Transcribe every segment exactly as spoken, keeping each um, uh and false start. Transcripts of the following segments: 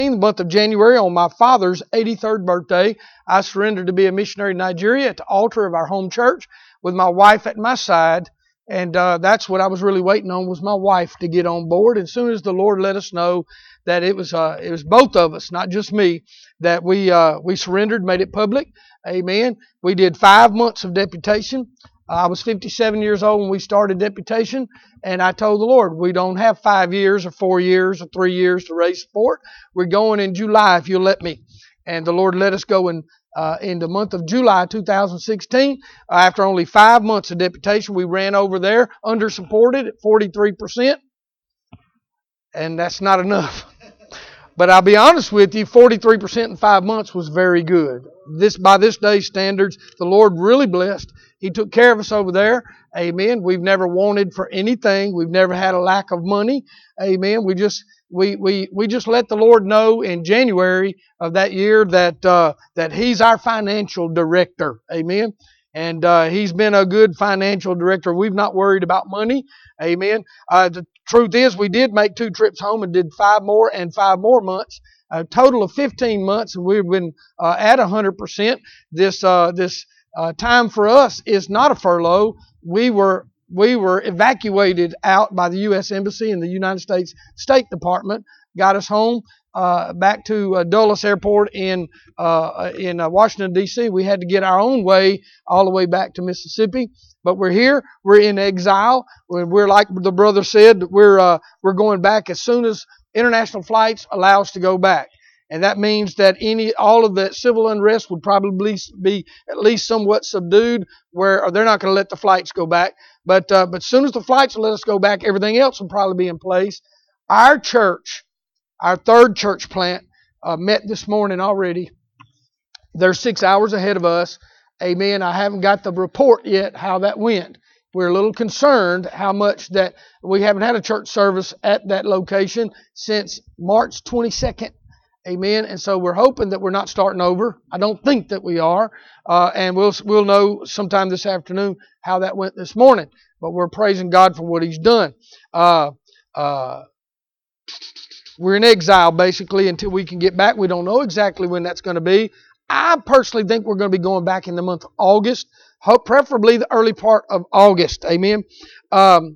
In the month of January, on my father's eighty-third birthday, I surrendered to be a missionary in Nigeria at the altar of our home church with my wife at my side. And uh, that's what I was really waiting on, was my wife to get on board. And as soon as the Lord let us know that it was uh, it was both of us, not just me, that we uh, we surrendered, made it public. Amen. We did five months of deputation. I was fifty-seven years old when we started deputation, and I told the Lord, we don't have five years or four years or three years to raise support. We're going in July if you'll let me. And the Lord let us go in uh, in the month of July two thousand sixteen. Uh, after only five months of deputation, we ran over there, under-supported at forty-three percent. And that's not enough. But I'll be honest with you, forty-three percent in five months was very good. This, by this day's standards, the Lord really blessed. He took care of us over there. Amen. We've never wanted for anything. We've never had a lack of money. Amen. We just we we we just let the Lord know in January of that year that uh, that He's our financial director. Amen. And uh, He's been a good financial director. We've not worried about money. Amen. Uh, the truth is, we did make two trips home and did five more and five more months. A total of fifteen months, and we've been uh, at one hundred percent. This uh, this uh, time for us is not a furlough. We were we were evacuated out by the U S Embassy and the United States State Department. Got us home uh, back to uh, Dulles Airport in uh, in uh, Washington D C We had to get our own way all the way back to Mississippi. But we're here. We're in exile. We're, we're like the brother said. We're uh, we're going back as soon as international flights allow us to go back. And that means that any all of that civil unrest would probably be at least somewhat subdued, where or they're not going to let the flights go back. But uh, but as soon as the flights will let us go back, everything else will probably be in place. Our church, our third church plant, uh, met this morning already. They're six hours ahead of us. Amen. I haven't got the report yet how that went. We're a little concerned how much that we haven't had a church service at that location since March twenty-second. Amen. And so we're hoping that we're not starting over. I don't think that we are. Uh, and we'll we'll know sometime this afternoon how that went this morning. But we're praising God for what He's done. Uh, uh, we're in exile basically until we can get back. We don't know exactly when that's going to be. I personally think we're going to be going back in the month of August. Hope preferably the early part of August. Amen. Um,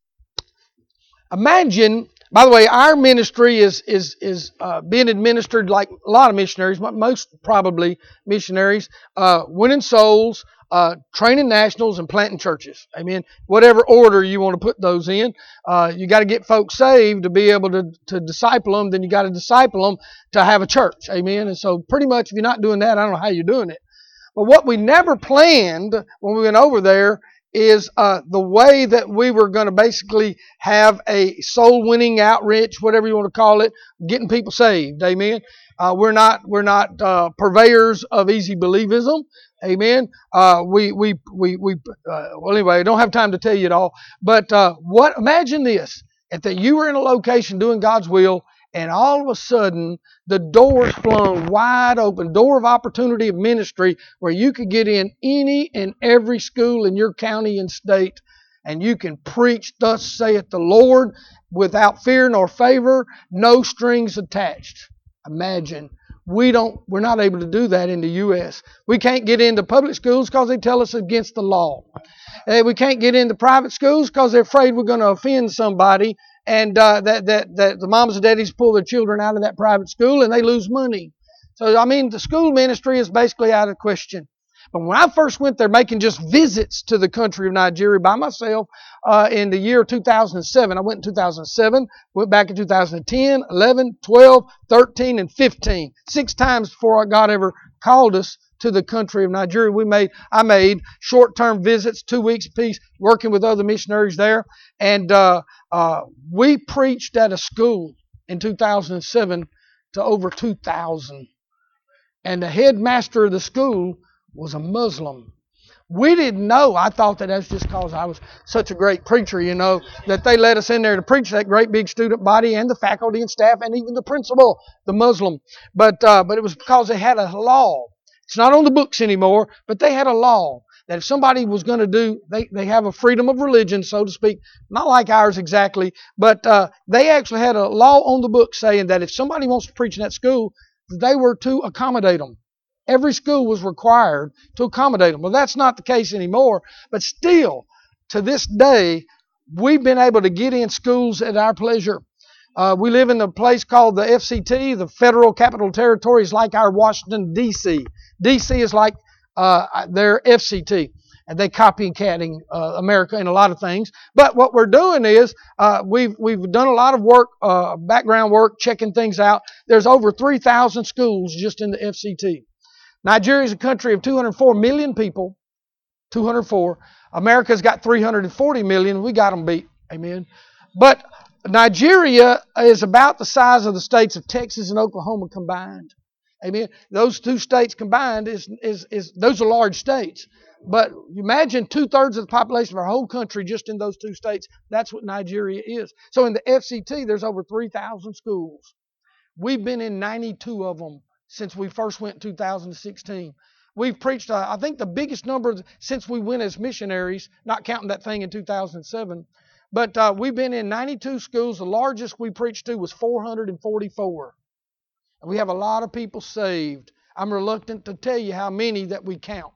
imagine, by the way, our ministry is is is uh, being administered like a lot of missionaries, most probably missionaries, uh, winning souls, uh, training nationals, and planting churches. Amen. Whatever order you want to put those in, uh, you got to get folks saved to be able to to disciple them. Then you got to disciple them to have a church. Amen. And so, pretty much, if you're not doing that, I don't know how you're doing it. But what we never planned when we went over there is uh, the way that we were going to basically have a soul-winning outreach, whatever you want to call it, getting people saved. Amen. Uh, we're not we're not uh, purveyors of easy believism. Amen. Uh, we we we we. Uh, well, anyway, I don't have time to tell you it all. But uh, what? Imagine this: if that you were in a location doing God's will, and all of a sudden the doors flung wide open, door of opportunity of ministry, where you could get in any and every school in your county and state, and you can preach, thus saith the Lord, without fear nor favor, no strings attached. Imagine. We don't, we're not able to do that in the U S We can't get into public schools because they tell us against the law. And we can't get into private schools because they're afraid we're going to offend somebody. And uh, that, that that the moms and daddies pull their children out of that private school and they lose money. So, I mean, the school ministry is basically out of question. But when I first went there making just visits to the country of Nigeria by myself uh, in the year two thousand seven, I went in two thousand seven, went back in two thousand ten, eleven, twelve, thirteen, and fifteen. Six times before God ever called us to the country of Nigeria. We made, I made short-term visits, two weeks apiece, working with other missionaries there. And uh, uh, we preached at a school in two thousand seven to over two thousand. And the headmaster of the school was a Muslim. We didn't know. I thought that that's just because I was such a great preacher, you know, that they let us in there to preach that great big student body and the faculty and staff and even the principal, the Muslim. But uh, but it was because they had a law. It's not on the books anymore, but they had a law that if somebody was going to do, they, they have a freedom of religion, so to speak, not like ours exactly, but uh, they actually had a law on the book saying that if somebody wants to preach in that school, they were to accommodate them. Every school was required to accommodate them. Well, that's not the case anymore, but still, to this day, we've been able to get in schools at our pleasure. Uh, we live in a place called the F C T, the Federal Capital Territory, is like our Washington, D C D C is like uh, their F C T, and they copy and catting uh, America in a lot of things. But what we're doing is uh, we've we've done a lot of work, uh, background work, checking things out. There's over three thousand schools just in the F C T. Nigeria is a country of two hundred four million people. two hundred four. America's got three hundred forty million. We got them beat. Amen. But Nigeria is about the size of the states of Texas and Oklahoma combined. Amen. Those two states combined is is is those are large states. But imagine two-thirds of the population of our whole country just in those two states. That's what Nigeria is. So in the F C T, there's over three thousand schools. We've been in ninety-two of them since we first went in two thousand sixteen. We've preached, uh, I think, the biggest number since we went as missionaries, not counting that thing in two thousand seven. But uh, we've been in ninety-two schools. The largest we preached to was four hundred forty-four. And we have a lot of people saved. I'm reluctant to tell you how many that we count,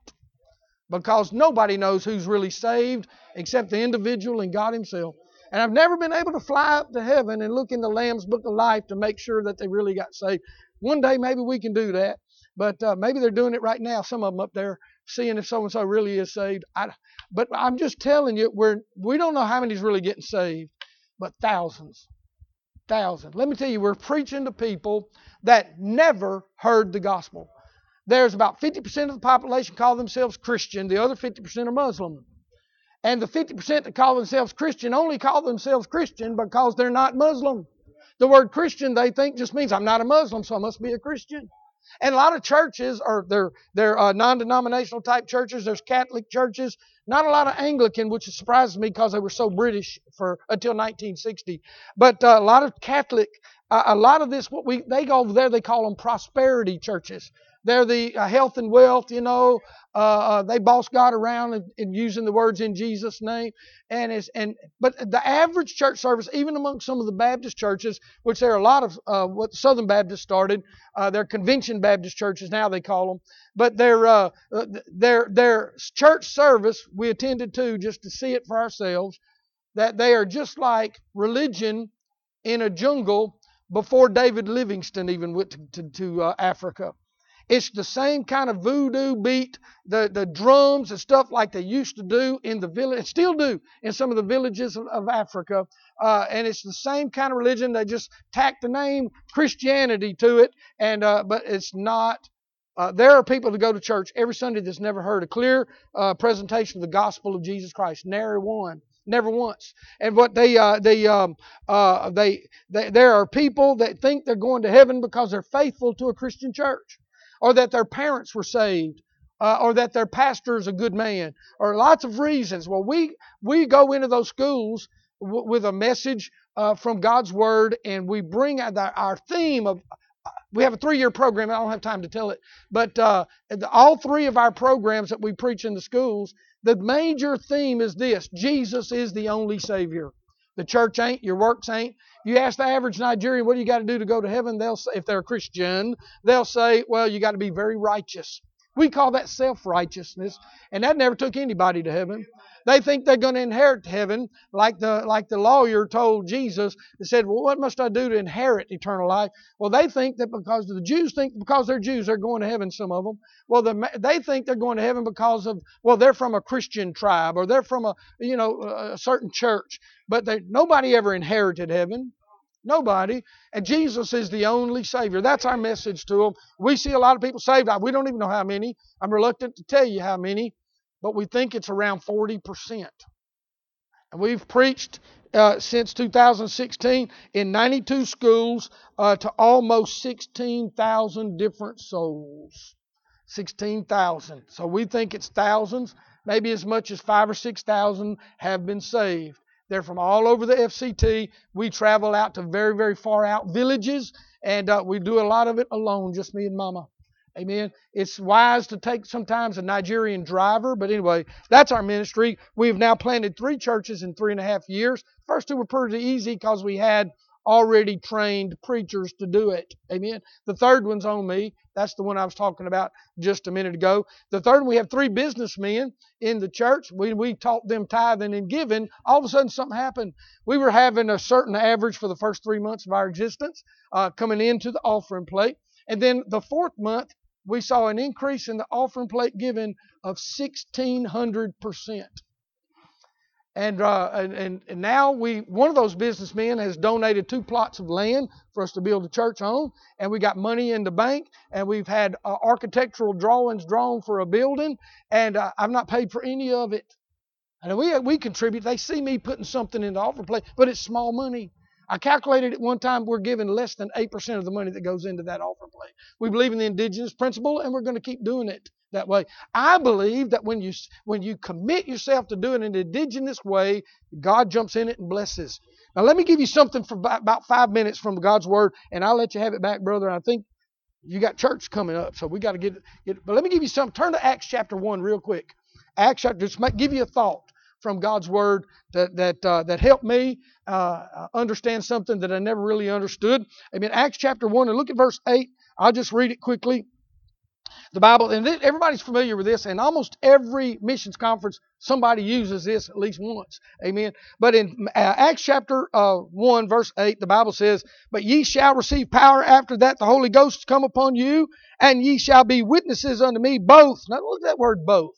because nobody knows who's really saved except the individual and God Himself. And I've never been able to fly up to heaven and look in the Lamb's Book of Life to make sure that they really got saved. One day maybe we can do that. But uh, maybe they're doing it right now, some of them up there, seeing if so-and-so really is saved. I, but I'm just telling you, we're, we don't know how many's really getting saved, but thousands. Thousands. Let me tell you, we're preaching to people that never heard the gospel. There's about fifty percent of the population call themselves Christian. The other fifty percent are Muslim. And the fifty percent that call themselves Christian only call themselves Christian because they're not Muslim. The word Christian, they think, just means I'm not a Muslim, so I must be a Christian. And a lot of churches are they're they're uh, non-denominational type churches. There's Catholic churches, not a lot of Anglican, which surprises me because they were so British for until nineteen sixty. But uh, a lot of Catholic, uh, a lot of this what we they go over there. They call them prosperity churches. They're the uh, health and wealth, you know. Uh, uh, they boss God around and, and using the words in Jesus' name. And it's and but the average church service, even among some of the Baptist churches, which there are a lot of uh, what Southern Baptists started, uh, they're convention Baptist churches now they call them. But their uh, their their church service we attended to just to see it for ourselves. That they are just like religion in a jungle before David Livingstone even went to to, to uh, Africa. It's the same kind of voodoo beat, the, the drums and stuff like they used to do in the village, and still do in some of the villages of, of Africa. Uh, and it's the same kind of religion. They just tack the name Christianity to it, and uh, but it's not. Uh, there are people that go to church every Sunday that's never heard a clear uh, presentation of the gospel of Jesus Christ. Nary one. Never once. And what they, uh, they, um, uh, they, they, there are people that think they're going to heaven because they're faithful to a Christian church, or that their parents were saved, uh, or that their pastor is a good man, or lots of reasons. Well, we we go into those schools w- with a message uh, from God's Word, and we bring our, our theme of. We have a three-year program. I don't have time to tell it, but uh, all three of our programs that we preach in the schools, the major theme is this: Jesus is the only Savior. The church ain't, your works ain't. You ask the average Nigerian, what do you got to do to go to heaven? They'll say, if they're a Christian, they'll say, well, you got to be very righteous. We call that self-righteousness, and that never took anybody to heaven. They think they're going to inherit heaven, like the like the lawyer told Jesus. They said, well, what must I do to inherit eternal life? Well, they think that because the Jews think because they're Jews, they're going to heaven, some of them. Well, the, they think they're going to heaven because of, well, they're from a Christian tribe, or they're from a, you know, a certain church. But they, nobody ever inherited heaven. Nobody. And Jesus is the only Savior. That's our message to them. We see a lot of people saved. We don't even know how many. I'm reluctant to tell you how many, but we think it's around forty percent. And we've preached uh, since two thousand sixteen in ninety-two schools uh, to almost sixteen thousand different souls. sixteen thousand. So we think it's thousands. Maybe as much as five or six thousand have been saved. They're from all over the F C T. We travel out to very, very far out villages, and uh, we do a lot of it alone, just me and Mama. Amen. It's wise to take sometimes a Nigerian driver, but anyway, that's our ministry. We've now planted three churches in three and a half years. First two were pretty easy because we had already trained preachers to do it. Amen. The third one's on me. That's the one I was talking about just a minute ago. The third one, we have three businessmen in the church. We, we taught them tithing and giving. All of a sudden something happened. We were having a certain average for the first three months of our existence uh, coming into the offering plate. And then the fourth month, we saw an increase in the offering plate giving of sixteen hundred percent. And, uh, and and now we one of those businessmen has donated two plots of land for us to build a church on, and we got money in the bank, and we've had uh, architectural drawings drawn for a building, and uh, I've not paid for any of it. And we we contribute. They see me putting something in the offering plate, but it's small money. I calculated at one time we're giving less than eight percent of the money that goes into that offering plate. We believe in the indigenous principle, and we're going to keep doing it that way. I believe that when you when you commit yourself to doing it in the indigenous way, God jumps in it and blesses. Now let me give you something for about five minutes from God's Word, and I'll let you have it back, brother. I think you got church coming up, so we got to get it. But let me give you something. Turn to Acts chapter one real quick. Acts chapter, just make, give you a thought from God's Word that that uh, that helped me uh, understand something that I never really understood. Amen. Acts chapter one, and look at verse eight. I'll just read it quickly. The Bible, and this, everybody's familiar with this, and almost every missions conference, somebody uses this at least once. Amen. But in uh, Acts chapter uh, one, verse eight, the Bible says, "But ye shall receive power after that the Holy Ghost come upon you, and ye shall be witnesses unto me both." Now look at that word both.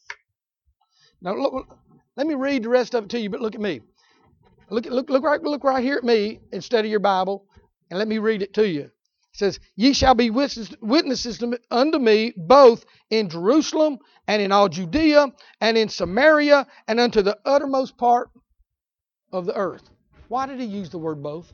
Now look, let me read the rest of it to you, but look at me. Look, look, look, right, look right here at me instead of your Bible, and let me read it to you. It says, "Ye shall be witnesses unto me both in Jerusalem and in all Judea and in Samaria and unto the uttermost part of the earth." Why did he use the word both?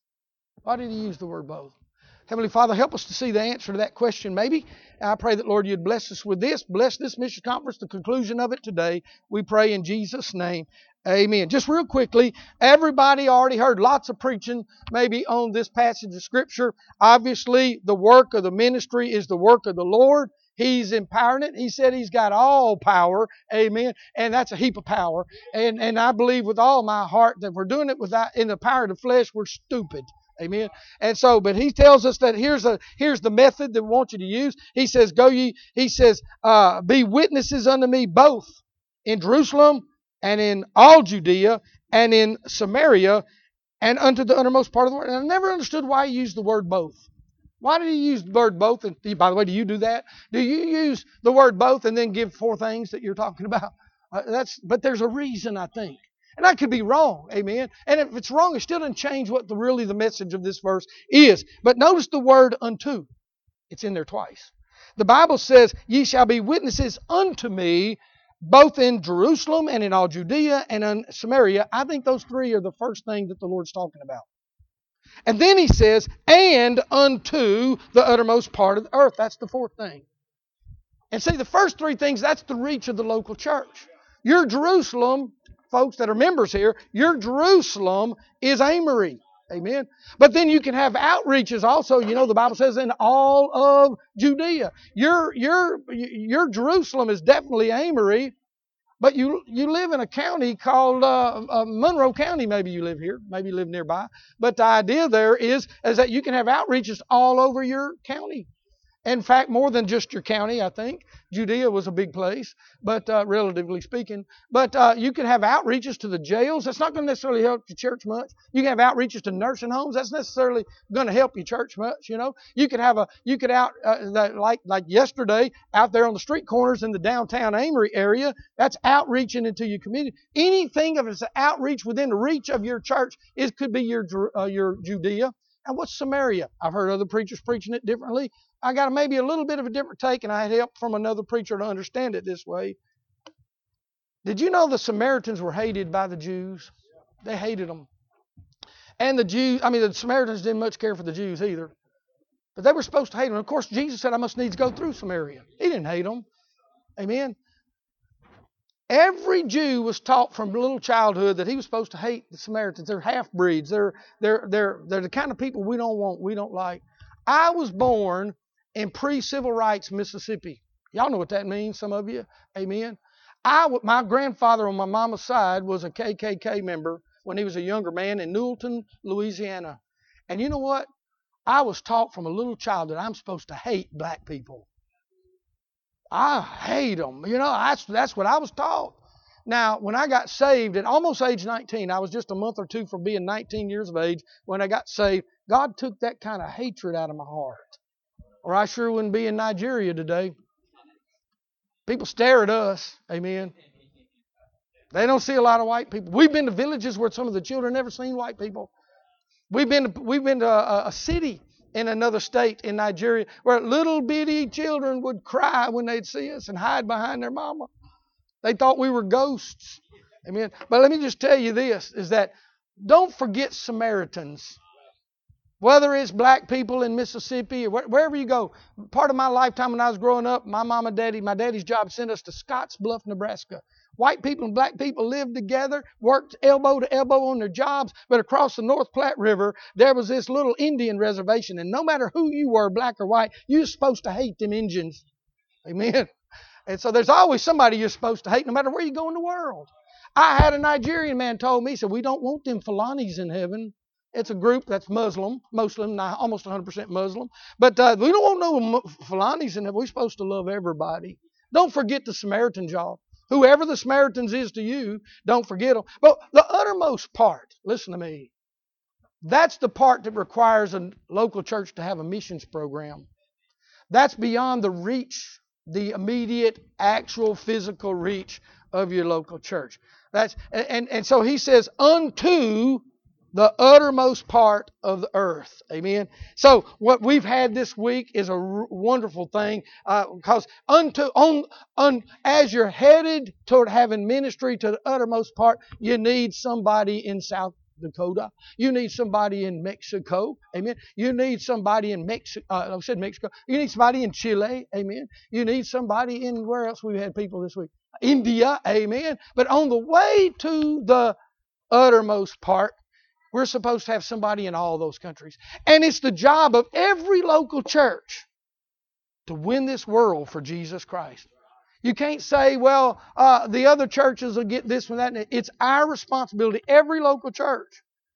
Why did he use the word both? Heavenly Father, help us to see the answer to that question maybe. I pray that, Lord, you'd bless us with this. Bless this mission conference, the conclusion of it today. We pray in Jesus' name. Amen. Just real quickly, everybody already heard lots of preaching maybe on this passage of Scripture. Obviously, the work of the ministry is the work of the Lord. He's empowering it. He said He's got all power. Amen. And that's a heap of power. And, and I believe with all my heart that if we're doing it without in the power of the flesh, we're stupid. Amen. And so, but he tells us that here's a here's the method that we want you to use. He says, "Go ye." He says, uh, "Be witnesses unto me both in Jerusalem and in all Judea and in Samaria and unto the uttermost part of the world." And I never understood why he used the word both. Why did he use the word both? And by the way, do you do that? Do you use the word both and then give four things that you're talking about? Uh, that's but there's a reason, I think. And I could be wrong, amen. And if it's wrong, it still doesn't change what the really the message of this verse is. But notice the word unto. It's in there twice. The Bible says, "Ye shall be witnesses unto me, both in Jerusalem and in all Judea and in Samaria." I think those three are the first thing that the Lord's talking about. And then he says, "and unto the uttermost part of the earth." That's the fourth thing. And see, the first three things, that's the reach of the local church. Your Jerusalem, folks that are members here, your Jerusalem is Amory. Amen. But then you can have outreaches also. You know, the Bible says in all of Judea. Your your your Jerusalem is definitely Amory, but you you live in a county called uh, uh, Monroe County. Maybe you live here. Maybe you live nearby. But the idea there is, is that you can have outreaches all over your county. In fact, more than just your county, I think. Judea was a big place, but uh, relatively speaking. But uh, you can have outreaches to the jails. That's not going to necessarily help your church much. You can have outreaches to nursing homes. That's necessarily going to help your church much. You know, you could have a you could out uh, that, like like yesterday out there on the street corners in the downtown Amory area. That's outreaching into your community. Anything of it's an outreach within the reach of your church, it could be your uh, your Judea. And what's Samaria? I've heard other preachers preaching it differently. I got maybe a little bit of a different take, and I had help from another preacher to understand it this way. Did you know the Samaritans were hated by the Jews? They hated them. And the Jews, I mean, the Samaritans didn't much care for the Jews either. But they were supposed to hate them. Of course, Jesus said, "I must needs go through Samaria." He didn't hate them. Amen. Every Jew was taught from little childhood that he was supposed to hate the Samaritans. They're half-breeds. They're, they're, they're, they're the kind of people we don't want, we don't like. I was born in pre-civil rights Mississippi. Y'all know what that means, some of you. Amen. I, my grandfather on my mama's side was a K K K member when he was a younger man in Newellton, Louisiana. And you know what? I was taught from a little child that I'm supposed to hate black people. I hate them. You know, that's, that's what I was taught. Now, when I got saved at almost age nineteen, I was just a month or two from being nineteen years of age when I got saved. God took that kind of hatred out of my heart. Or I sure wouldn't be in Nigeria today. People stare at us. Amen. They don't see a lot of white people. We've been to villages where some of the children never seen white people. We've been to, we've been to a, a city in another state in Nigeria where little bitty children would cry when they'd see us and hide behind their mama. They thought we were ghosts. Amen. But let me just tell you this, is that don't forget Samaritans. Whether it's black people in Mississippi or wherever you go. Part of my lifetime when I was growing up, my mom and daddy, my daddy's job sent us to Scottsbluff, Nebraska. White people and black people lived together, worked elbow to elbow on their jobs, but across the North Platte River, there was this little Indian reservation, and no matter who you were, black or white, you were supposed to hate them Indians. Amen. And so there's always somebody you're supposed to hate, no matter where you go in the world. I had a Nigerian man told me, he said, we don't want them Fulanis in heaven. It's a group that's Muslim, Muslim, almost one hundred percent Muslim. But uh, we don't want no Fulanis in heaven. We're supposed to love everybody. Don't forget the Samaritans, y'all. Whoever the Samaritans is to you, don't forget them. But the uttermost part, listen to me, that's the part that requires a local church to have a missions program. That's beyond the reach, the immediate, actual, physical reach of your local church. That's and, and so he says, unto the uttermost part of the earth. Amen. So what we've had this week is a r- wonderful thing uh, because unto on, on as you're headed toward having ministry to the uttermost part, you need somebody in South Dakota. You need somebody in Mexico. Amen. You need somebody in Mexico. Uh, I said Mexico. You need somebody in Chile. Amen. You need somebody in where else we've had people this week? India. Amen. But on the way to the uttermost part, we're supposed to have somebody in all those countries. And it's the job of every local church to win this world for Jesus Christ. You can't say, well, uh, the other churches will get this and that. It's our responsibility, every local church.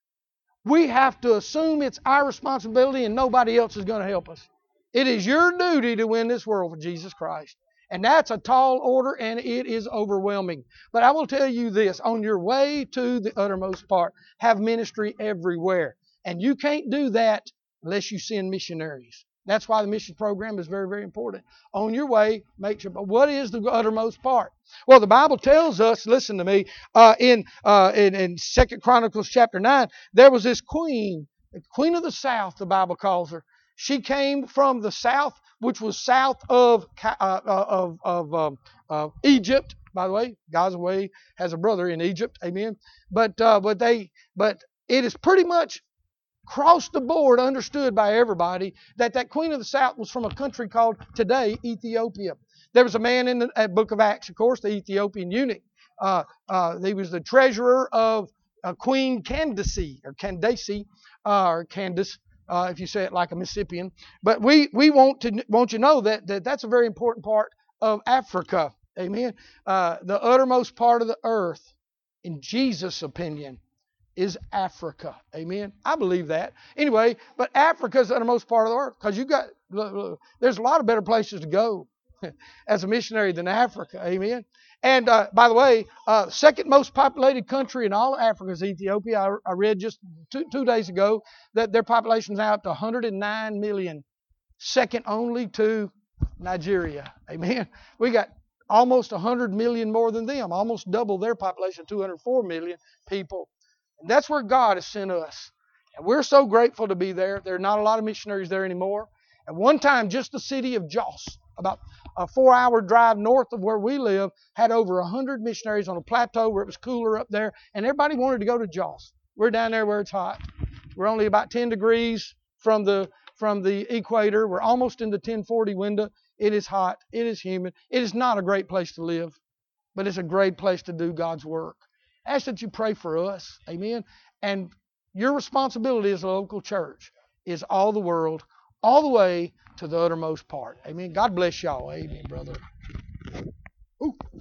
We have to assume it's our responsibility and nobody else is going to help us. It is your duty to win this world for Jesus Christ. And that's a tall order and it is overwhelming. But I will tell you this, on your way to the uttermost part, have ministry everywhere. And you can't do that unless you send missionaries. That's why the mission program is very, very important. On your way, make sure. But what is the uttermost part? Well, the Bible tells us, listen to me, uh, in, uh, in, in Second Chronicles chapter nine, there was this queen, the queen of the south, the Bible calls her. She came from the south, which was south of uh, of of um, uh, Egypt. By the way, Gazaway has a brother in Egypt. Amen. But uh, but they but it is pretty much across the board understood by everybody that that queen of the south was from a country called today Ethiopia. There was a man in the uh, book of Acts, of course, the Ethiopian eunuch. Uh, uh, he was the treasurer of uh, Queen Candace or Candace uh, or Candace. Uh, if you say it like a Mississippian. But we, we want to want you to know that, that that's a very important part of Africa. Amen. Uh, the uttermost part of the earth, in Jesus' opinion, is Africa. Amen. I believe that. Anyway, but Africa is the uttermost part of the earth because you got look, look, there's a lot of better places to go as a missionary than Africa. Amen. And uh, by the way, uh, second most populated country in all of Africa is Ethiopia. I, I read just two, two days ago that their population is now up to one hundred nine million, second only to Nigeria. Amen. We got almost one hundred million more than them, almost double their population, two hundred four million people. And that's where God has sent us. And we're so grateful to be there. There are not a lot of missionaries there anymore. At one time, just the city of Jos, about a four-hour drive north of where we live, had over one hundred missionaries on a plateau where it was cooler up there, and everybody wanted to go to Jos. We're down there where it's hot. We're only about ten degrees from the from the equator. We're almost in the ten forty window. It is hot. It is humid. It is not a great place to live, but it's a great place to do God's work. I ask that you pray for us. Amen. And your responsibility as a local church is all the world, all the way to the uttermost part. Amen. God bless y'all. Amen, brother. Ooh.